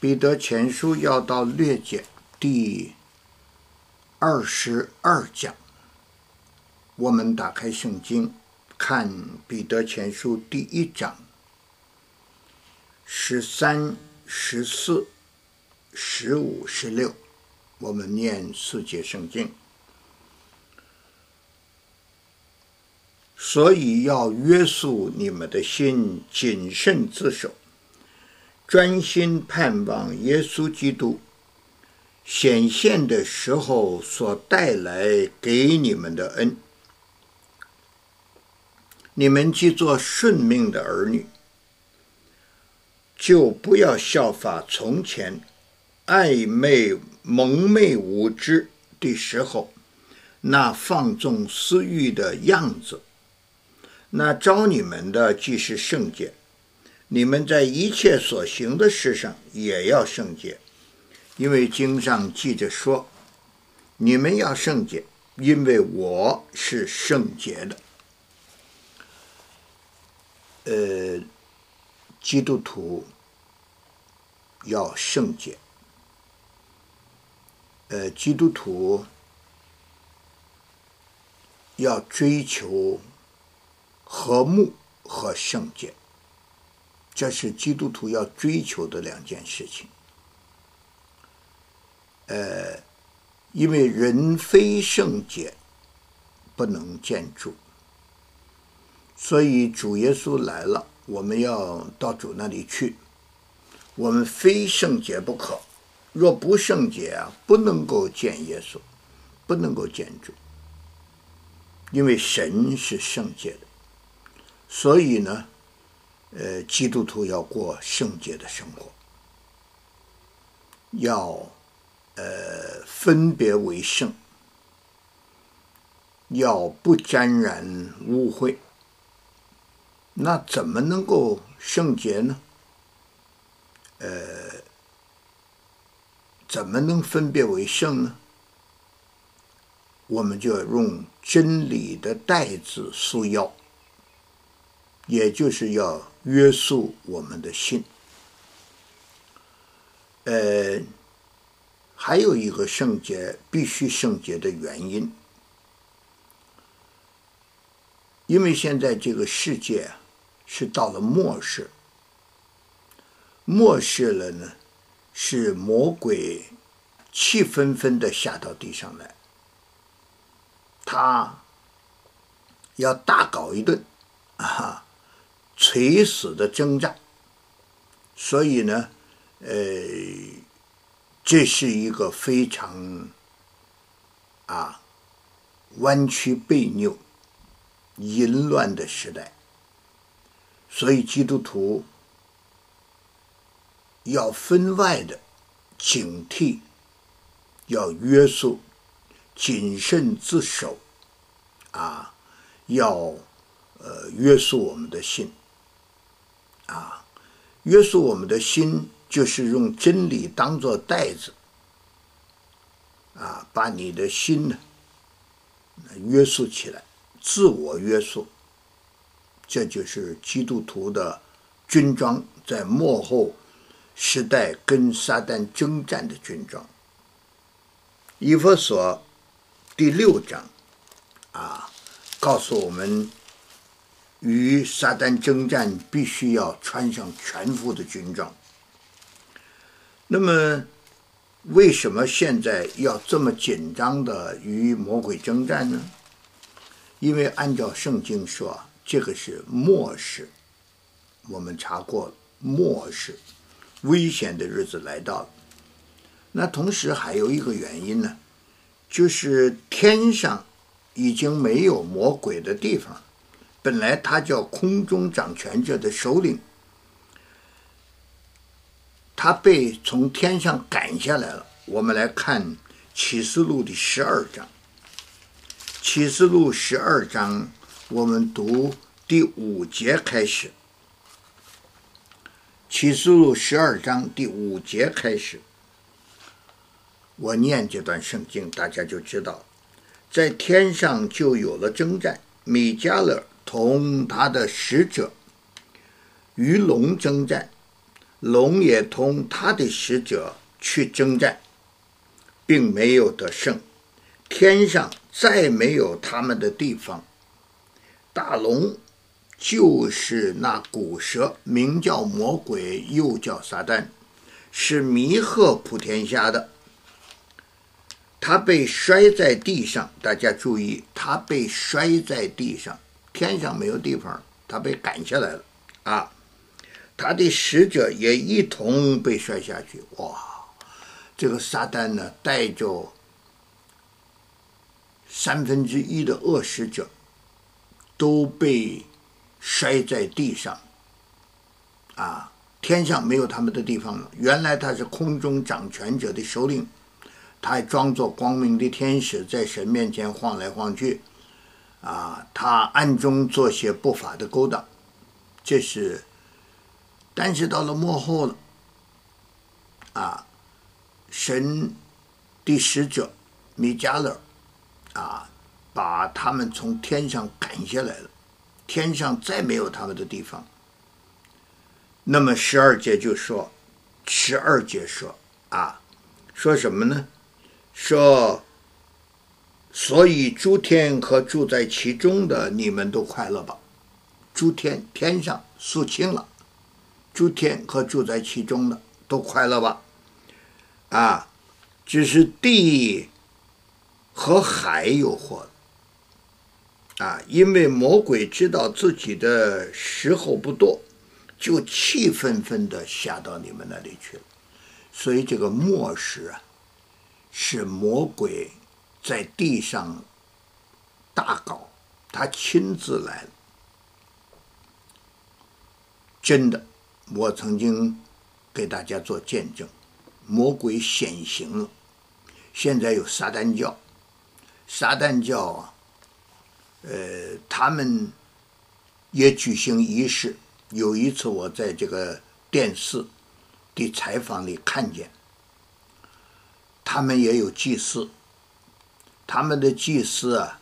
彼得前书要到略解第22讲，我们打开圣经，看彼得前书第1章13、14、15、16，我们念4节圣经。所以要约束你们的心，谨慎自守，专心盼望耶稣基督显现的时候所带来给你们的恩。你们既做顺命的儿女，就不要效法从前暧昧蒙昧无知的时候那放纵私欲的样子。那召你们的既是圣洁，你们在一切所行的事上也要圣洁，因为经上记着说，你们要圣洁，因为我是圣洁的。基督徒要圣洁，基督徒要追求和睦和圣洁，这是基督徒要追求的2件事情。因为人非圣洁不能见主，所以主耶稣来了，我们要到主那里去，我们非圣洁不可，若不圣洁不能够见耶稣，不能够见主，因为神是圣洁的。所以呢，基督徒要过圣洁的生活，要分别为圣，要不沾染污秽。那怎么能够圣洁呢？怎么能分别为圣呢？我们就要用真理的带子束腰，也就是要约束我们的心。还有一个圣洁，必须圣洁的原因，因为现在这个世界是到了末世，末世了呢，是魔鬼气纷纷的下到地上来，他要大搞一顿垂死的征战。所以呢，这是一个非常弯曲悖拗、淫乱的时代。所以基督徒要分外的警惕，要约束，谨慎自守，要约束我们的心，约束我们的心就是用真理当作带子，把你的心呢约束起来，自我约束。这就是基督徒的军装，在末后时代跟撒旦征战的军装。以弗所第6章告诉我们，与撒旦征战必须要穿上全副的军装。那么为什么现在要这么紧张的与魔鬼征战呢？因为按照圣经说，这个是末世，我们查过末世，危险的日子来到了。那同时还有一个原因呢，就是天上已经没有魔鬼的地方，本来他叫空中掌权者的首领，他被从天上赶下来了。我们来看启示录第12章，启示录12章，我们读第5节开始。启示录12章第5节开始，我念这段圣经，大家就知道，在天上就有了征战，米迦勒同他的使者与龙征战， 龙也同他的使者去征战，并没有得胜，天上再没有他们的地方。大龙就是那古蛇，名叫魔鬼，又叫撒旦，是迷惑普天下的。他被摔在地上，大家注意，他被摔在地上，天上没有地方，他被赶下来了啊！他的使者也一同被摔下去。哇，这个撒旦呢，带着1/3的恶使者都被摔在地上啊！天上没有他们的地方了。原来他是空中掌权者的首领，他还装作光明的天使，在神面前晃来晃去啊！他暗中做些不法的勾当，但是到了末后了啊，神的使者米迦勒啊，把他们从天上赶下来了，天上再没有他们的地方。那么12节说啊，说什么呢？说所以诸天和住在其中的，你们都快乐吧。诸天，天上肃清了，诸天和住在其中的都快乐吧。啊，只是地和海有祸啊，因为魔鬼知道自己的时候不多，就气愤愤地下到你们那里去了。所以这个末世啊，是魔鬼在地上大搞，他亲自来了。真的，我曾经给大家做见证，魔鬼显形了。现在有撒旦教，撒旦教啊，他们也举行仪式。有一次我在这个电视的采访里看见，他们也有祭司，他们的祭司啊，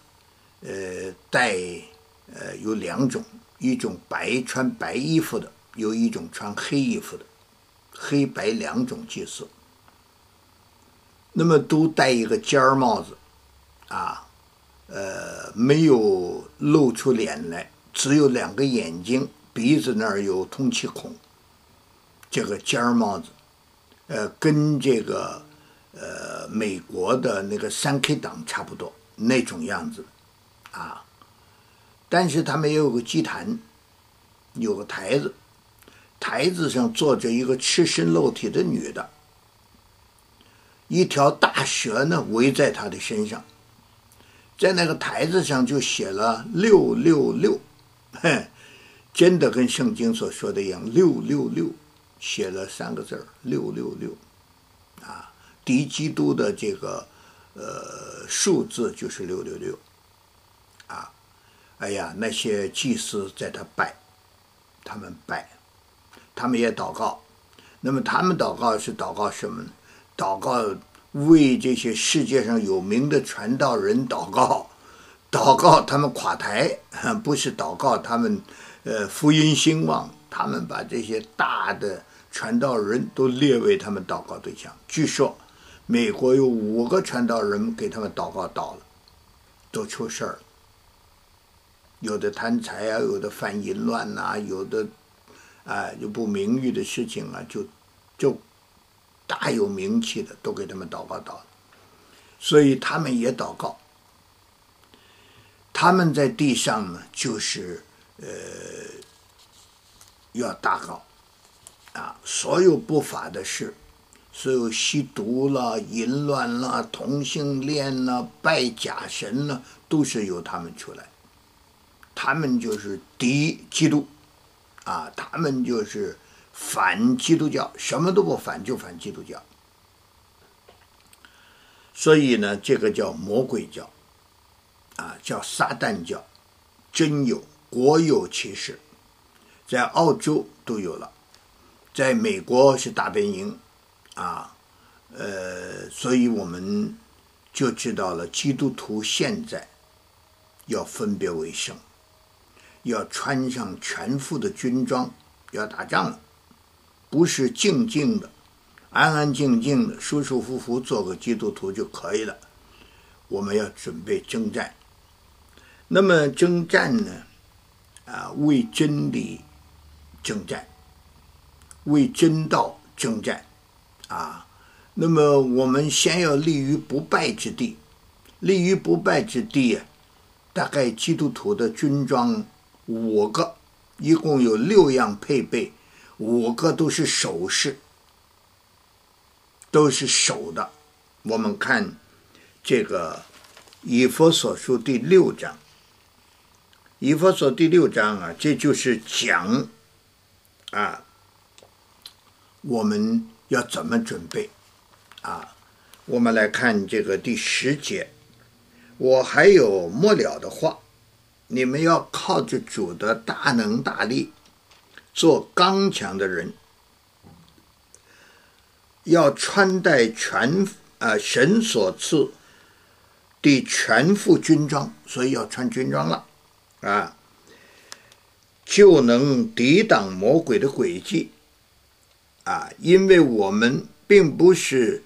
有2种，一种穿白衣服的，有一种穿黑衣服的，黑白2种祭司。那么都戴一个尖帽子啊，没有露出脸来，只有2个眼睛，鼻子那儿有通气孔。这个尖帽子，跟这个美国的那个3K 党差不多那种样子啊。但是他们也有个祭坛，有个台子，台子上坐着一个赤身露体的女的，一条大蛇呢围在她的身上，在那个台子上就写了666，真的跟圣经所说的一样，666写了3个字，666啊，敌基督的这个数字就是666啊。哎呀，那些祭司在他们拜，他们也祷告。那么他们祷告是祷告什么呢？祷告为这些世界上有名的传道人祷告，祷告他们垮台，不是祷告他们福音兴旺。他们把这些大的传道人都列为他们祷告对象。据说美国有5个传道人给他们祷告倒了，都出事儿了。有的贪财啊，有的犯淫乱啊，有的有不名誉的事情啊，就大有名气的都给他们祷告倒了。所以他们也祷告。他们在地上呢，就是要大告啊，所有不法的事，所有吸毒了、淫乱了、同性恋了、拜假神了，都是由他们出来。他们就是敌基督啊，他们就是反基督教，什么都不反，就反基督教。所以呢，这个叫魔鬼教啊，叫撒旦教，真有，国有其事，在澳洲都有了，在美国是大本营啊，所以我们就知道了，基督徒现在要分别为圣，要穿上全副的军装，要打仗了， 不是静静的、安安静静的、舒舒服服做个基督徒就可以了。我们要准备征战。那么征战呢？为真理征战，为真道征战。那么我们先要立于不败之地。立于不败之地大概基督徒的军装5个，一共有6样配备，5个都是首饰，都是手的。我们看这个以弗所书第6章，以弗所第6章这就是讲我们要怎么准备我们来看这个第10节，我还有末了的话，你们要靠着主的大能大力，做刚强的人，要穿戴神所赐的全副军装，所以要穿军装了就能抵挡魔鬼的诡计因为我们并不是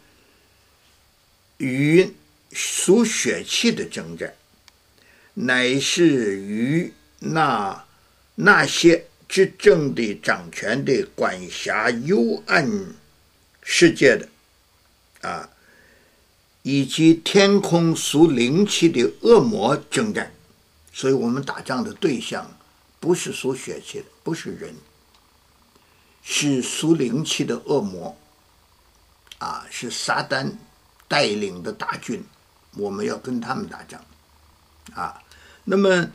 与属血气的征战，乃是与那些执政的、掌权的、管辖幽暗世界的以及天空属灵气的恶魔征战。所以我们打仗的对象不是属血气的，不是人，是属灵气的恶魔是撒旦带领的大军，我们要跟他们打仗那么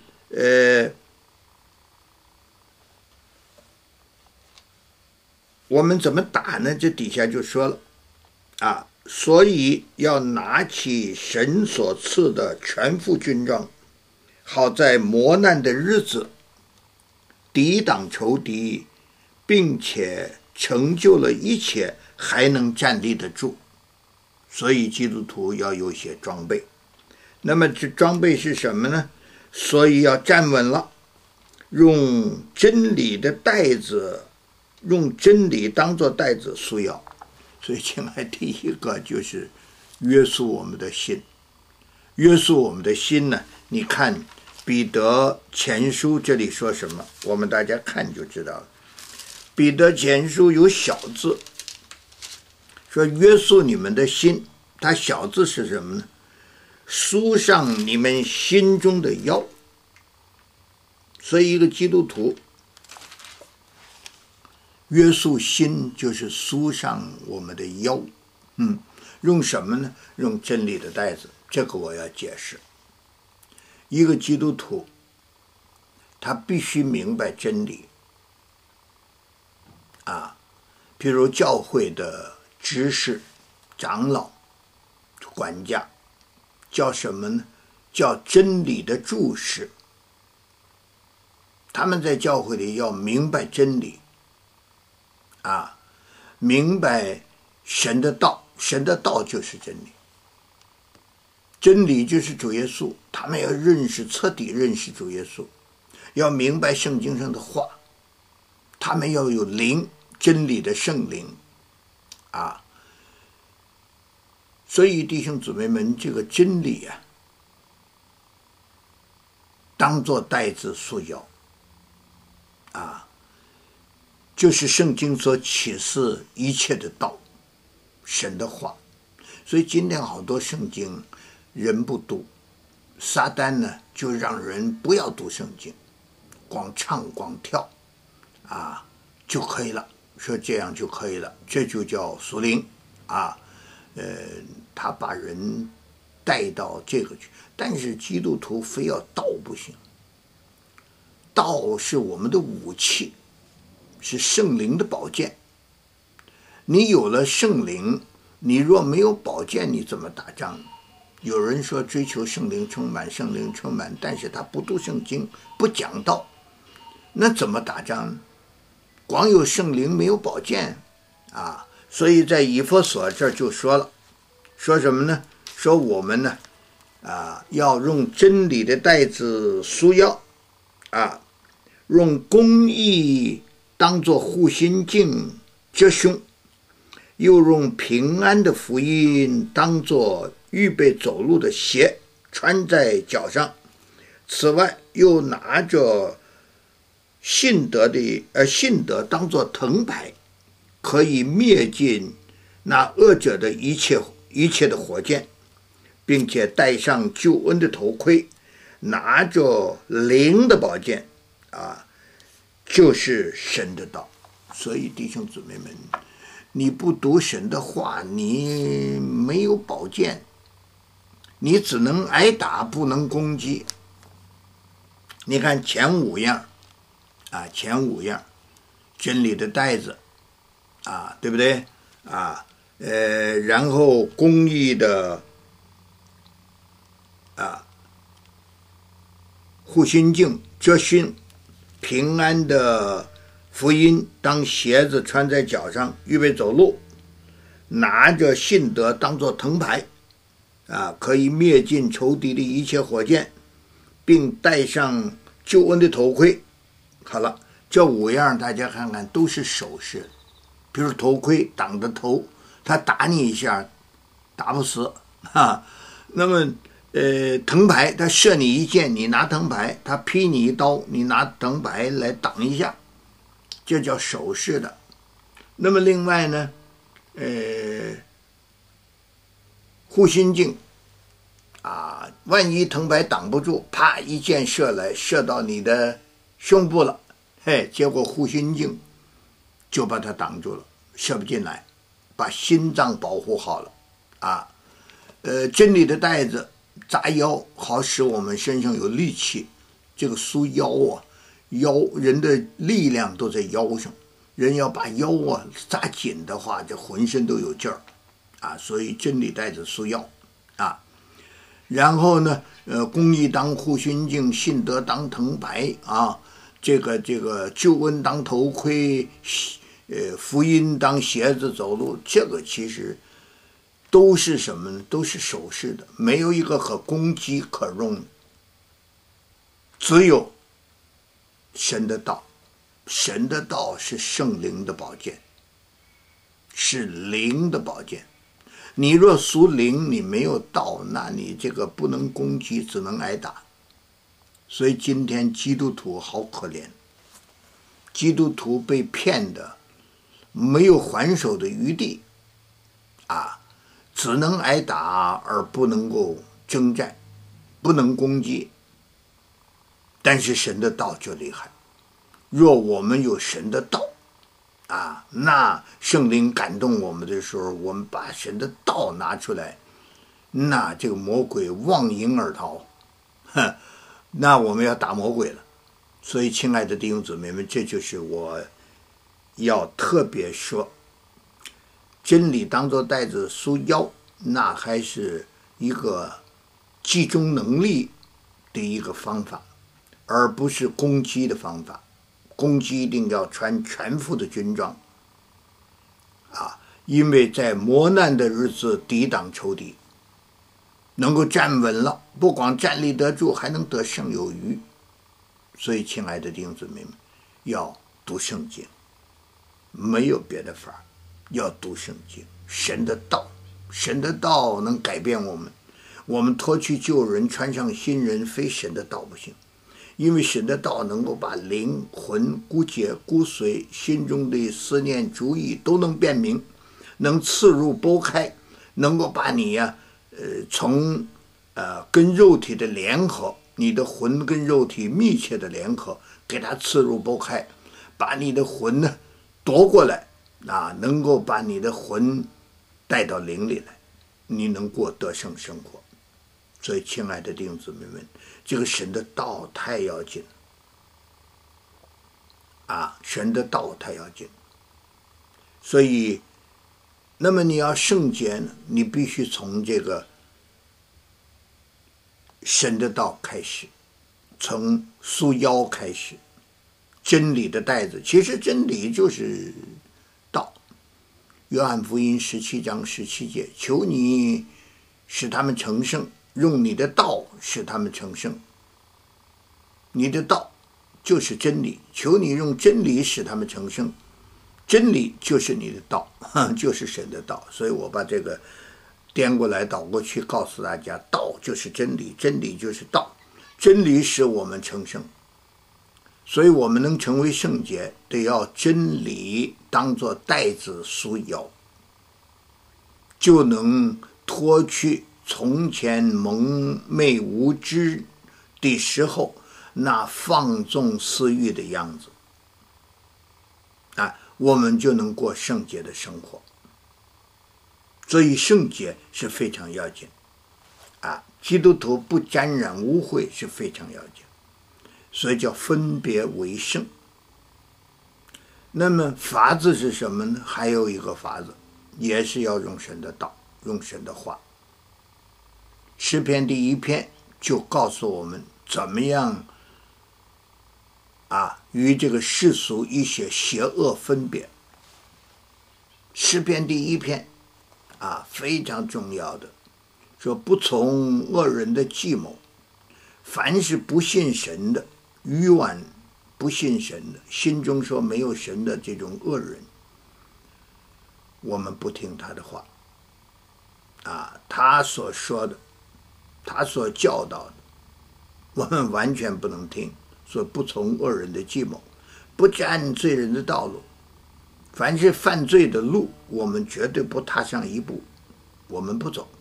我们怎么打呢？这底下就说了所以要拿起神所赐的全副军装，好在磨难的日子抵挡仇敌，并且成就了一切，还能站立得住。所以基督徒要有些装备。那么这装备是什么呢？所以要站稳了，用真理的带子，用真理当作带子束腰。所以亲爱，第一个就是约束我们的心。约束我们的心呢，你看彼得前书这里说什么，我们大家看就知道了。彼得前书有小字，说约束你们的心，它小字是什么呢？束上你们心中的腰。所以一个基督徒约束心就是束上我们的腰。用什么呢？用真理的带子。这个我要解释。一个基督徒他必须明白真理譬如教会的执事、长老、管家叫什么呢？叫真理的注释。他们在教会里要明白真理明白神的道，神的道就是真理，真理就是主耶稣。他们要彻底认识主耶稣，要明白圣经上的话，他们要有灵，真理的圣灵所以弟兄姊妹们，这个真理当作带子束腰就是圣经所启示一切的道，神的话。所以今天好多圣经人不读，撒旦呢就让人不要读圣经，光唱光跳就可以了，说这样就可以了，这就叫属灵他把人带到这个去。但是基督徒非要道不行，道是我们的武器，是圣灵的宝剑。你有了圣灵，你若没有宝剑，你怎么打仗？有人说追求圣灵充满，圣灵充满，但是他不读圣经，不讲道，那怎么打仗呢？光有圣灵没有宝剑所以在以弗所这儿就说了，说什么呢？说我们呢要用真理的带子束腰用公义当作护心镜遮胸，又用平安的福音当作预备走路的鞋穿在脚上。此外，又拿着信德当作藤牌，可以灭尽那恶者的一切的火箭，并且戴上救恩的头盔，拿着灵的宝剑就是神的道。所以弟兄姊妹们，你不读神的话，你没有宝剑，你只能挨打，不能攻击。你看前5样真理的带子对不对然后公义的护心镜遮胸，平安的福音当鞋子穿在脚上，预备走路，拿着信德当作藤牌可以灭尽仇敌的一切火箭，并戴上救恩的头盔。好了，这5样大家看看都是首饰，比如头盔挡着头，他打你一下打不死那么藤牌他射你一箭，你拿藤牌，他劈你一刀，你拿藤牌来挡一下，这叫首饰的。那么另外呢护心镜万一藤牌挡不住，啪一箭射来，射到你的胸部了，结果护心镜就把它挡住了，射不进来，把心脏保护好了真理的带子扎腰，好使我们身上有力气。这个束腰人的力量都在腰上，人要把腰扎紧的话，这浑身都有劲儿所以真理带子束腰然后呢公义当护心镜，信德当藤牌这个救恩当头盔，福音当鞋子走路，这个其实都是什么呢？都是首饰的，没有一个可攻击可用的，只有神的道。神的道是圣灵的宝剑，是灵的宝剑。你若属灵，你没有道，那你这个不能攻击，只能挨打。所以今天基督徒好可怜，基督徒被骗的没有还手的余地只能挨打而不能够征战，不能攻击。但是神的道就厉害，若我们有神的道那圣灵感动我们的时候，我们把神的道拿出来，那这个魔鬼忘影而逃那我们要打魔鬼了。所以亲爱的弟兄姊妹们，这就是我要特别说，真理当作带子束腰，那还是一个集中能力的一个方法，而不是攻击的方法。攻击一定要穿全副的军装因为在磨难的日子抵挡仇敌，能够站稳了，不光站立得住，还能得胜有余。所以亲爱的弟兄姊妹们，要读圣经，没有别的法，要读圣经。神的道，神的道能改变我们，我们脱去旧人，穿上新人，非神的道不行。因为神的道能够把灵魂、骨节、骨髓、心中的思念、主意都能辨明，能刺入剥开，能够把你从跟肉体的联合，你的魂跟肉体密切的联合，给它刺入剥开，把你的魂呢夺过来能够把你的魂带到灵里来，你能过得胜生活。所以亲爱的弟兄姊妹们，这个神的道太要紧神的道太要紧。所以那么你要圣洁呢，你必须从这个神的道开始，从束腰开始，真理的带子。其实真理就是道。约翰福音17章17节，求你使他们成圣，用你的道使他们成圣。你的道就是真理，求你用真理使他们成圣。 真理就是你的道，就是神的道。所以我把这个颠过来倒过去告诉大家，道就是真理，真理就是道，真理使我们成圣。所以我们能成为圣洁，得要真理当作带子束腰，就能脱去从前蒙昧无知的时候那放纵私欲的样子，我们就能过圣洁的生活。所以圣洁是非常要紧基督徒不沾染污秽是非常要紧，所以叫分别为圣。那么法子是什么呢？还有一个法子，也是要用神的道，用神的话。诗篇第1篇就告诉我们怎么样与这个世俗一些邪恶分别。诗篇第1篇非常重要的说，不从恶人的计谋，凡是不信神的、愚顽不信神的、心中说没有神的这种恶人，我们不听他的话他所说的，他所教导的，我们完全不能听。说不从恶人的计谋，不占罪人的道路，凡是犯罪的路，我们绝对不踏上一步，我们不走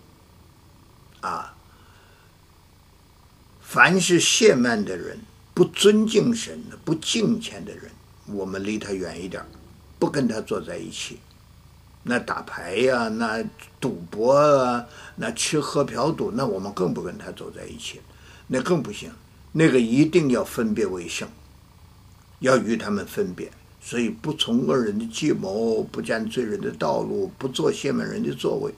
凡是亵慢的人，不尊敬神的，不敬虔的人，我们离他远一点，不跟他坐在一起。那打牌呀，那赌博那吃喝嫖赌，那我们更不跟他走在一起，那更不行。那个一定要分别为圣，要与他们分别。所以不从恶人的计谋，不占罪人的道路，不做亵慢人的座位。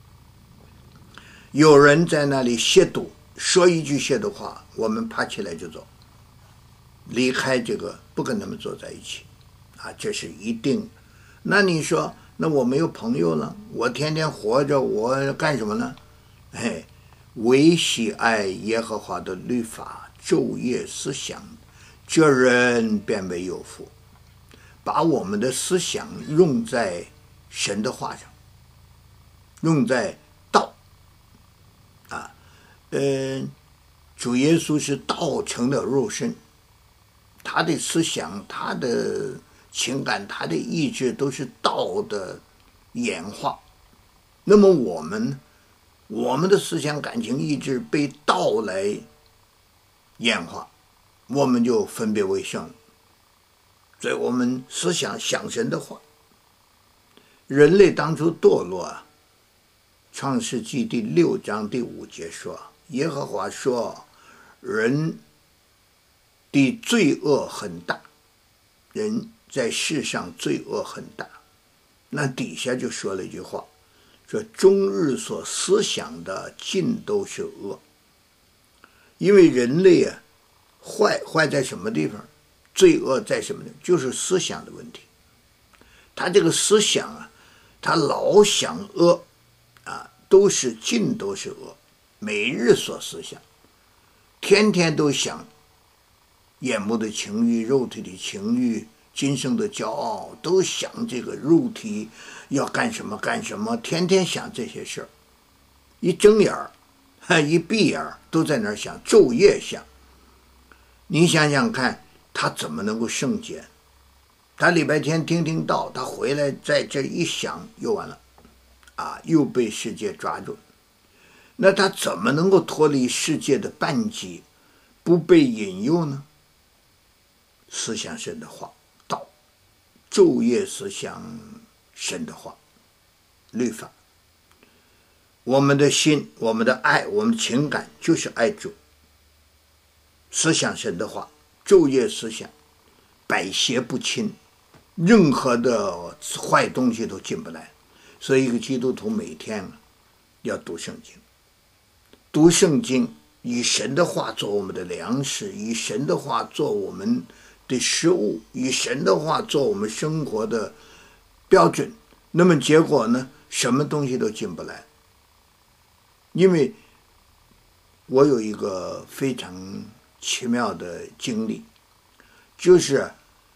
有人在那里亵渎，说一句亵渎话，我们爬起来就走，离开这个，不跟他们坐在一起这是一定。那你说，那我没有朋友了，我天天活着，我干什么呢？唯喜爱耶和华的律法，昼夜思想，这人便为有福。把我们的思想用在神的话上，用在道主耶稣是道成的肉身，他的思想，他的情感，他的意志都是道的演化。那么我们的思想、感情、意志被道来演化，我们就分别为圣。所以我们思想想神的话。人类当初堕落创世纪第6章第5节说，耶和华说，人的罪恶很大，人在世上罪恶很大。那底下就说了一句话，说终日所思想的尽都是恶。因为人类坏在什么地方，罪恶在什么地方，就是思想的问题。他这个思想他老想恶尽都是恶，每日所思想，天天都想眼目的情欲、肉体的情欲、今生的骄傲，都想这个肉体要干什么干什么，天天想这些事儿，一睁眼一闭眼都在那儿想，昼夜想。你想想看，他怎么能够圣洁？他礼拜天听道，他回来在这一想又完了又被世界抓住。那他怎么能够脱离世界的绊脚，不被引诱呢？思想神的话，道，昼夜思想神的话，律法。我们的心，我们的爱，我们的情感就是爱主，思想神的话，昼夜思想，百邪不侵，任何的坏东西都进不来。所以一个基督徒每天要读圣经，读圣经，以神的话做我们的粮食，以神的话做我们的食物，以神的话做我们生活的标准。那么结果呢，什么东西都进不来。因为我有一个非常奇妙的经历，就是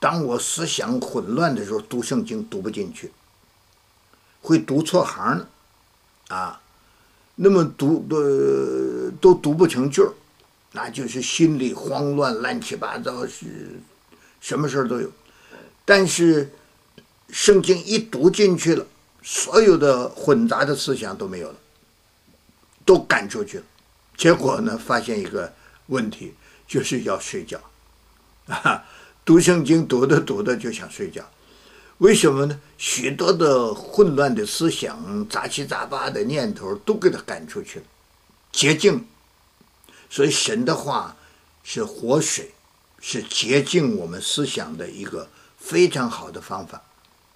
当我思想混乱的时候，读圣经读不进去，会读错行呢，那么都读不成句儿，那就是心里慌乱、乱七八糟，是什么事儿都有。但是圣经一读进去了，所有的混杂的思想都没有了，都赶出去了。结果呢，发现一个问题，就是要睡觉，读圣经读着就想睡觉。为什么呢？许多的混乱的思想、杂七杂八的念头都给他赶出去了，洁净。所以神的话是活水，是洁净我们思想的一个非常好的方法。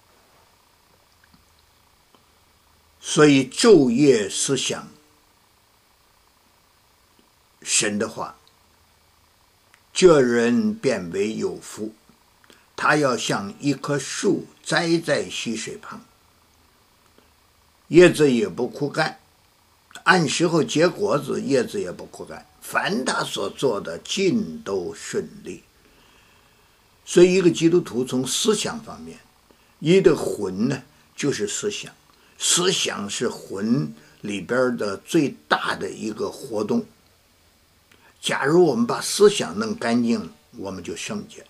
所以昼夜思想神的话，这人便为有福。他要像一棵树栽在溪水旁，叶子也不枯干，按时候结果子，叶子也不枯干。凡他所做的尽都顺利。所以一个基督徒从思想方面，一的魂呢就是思想，思想是魂里边的最大的一个活动。假如我们把思想弄干净，我们就圣洁。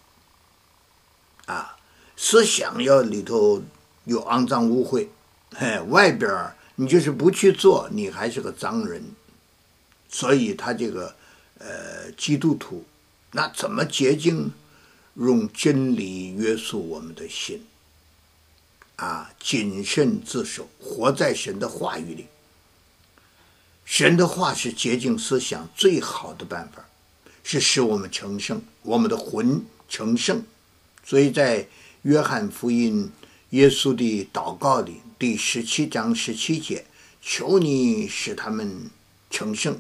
思想要里头有肮脏污秽，外边你就是不去做，你还是个脏人。所以他这个基督徒，那怎么洁净？用真理约束我们的心，谨慎自守，活在神的话语里。神的话是洁净思想最好的办法，是使我们成圣，我们的魂成圣。所以在约翰福音耶稣的祷告里，第17章17节，求你使他们成圣，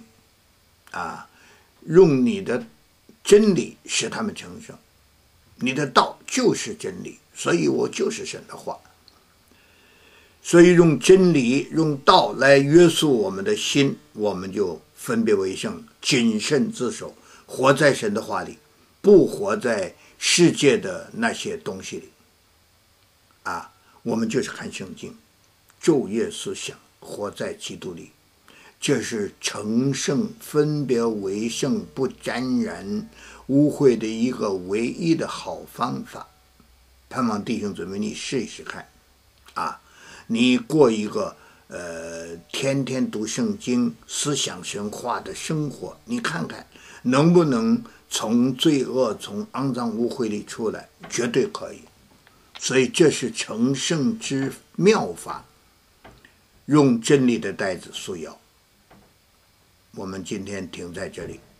用你的真理使他们成圣。你的道就是真理，所以我就是神的话。所以用真理、用道来约束我们的心，我们就分别为圣，谨慎自守，活在神的话里，不活在世界的那些东西里。我们就是看圣经，昼夜思想，活在基督里，这是成圣、分别为圣、不沾染污秽的一个唯一的好方法。盼望弟兄姊妹你试一试看，你过一个天天读圣经、思想神话的生活，你看看能不能从罪恶、从肮脏污秽里出来？绝对可以。所以这是成圣之妙法，用真理的带子束腰。我们今天停在这里。